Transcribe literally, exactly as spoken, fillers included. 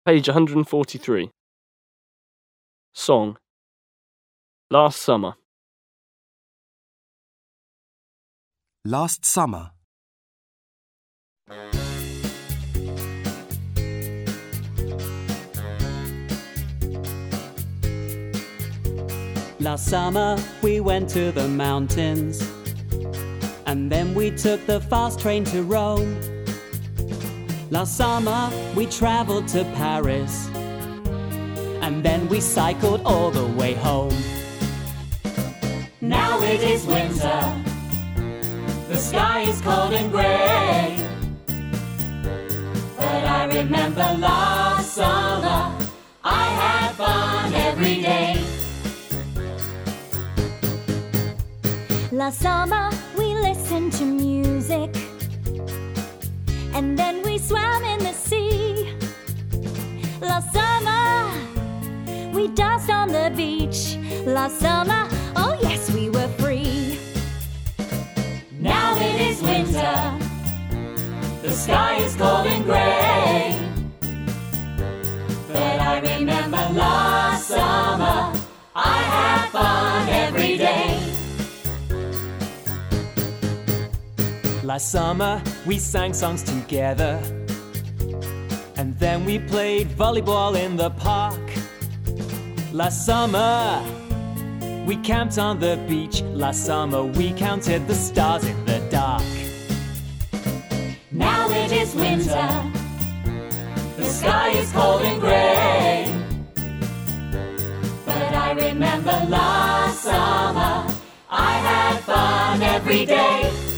Page one hundred forty-three. Song. Last summer. Last summer. Last summer we went to the mountains, and then we took the fast train to Rome. Last summer we travelled to Paris, and then we cycled all the way home. Now it is winter, the sky is cold and grey, but I remember last summer I had fun every day. Last summer we listened to music, and then we swam in the sea. Last summer we danced on the beach. Last summer, oh yes, we were free. Now it is winter, the sky is cold and grey, but I remember last summer I had fun every day. Last summer we sang songs together, and then we played volleyball in the park. Last summer we camped on the beach. Last summer we counted the stars in the dark. Now it is winter, the sky is cold and grey, but I remember last summer I had fun every day.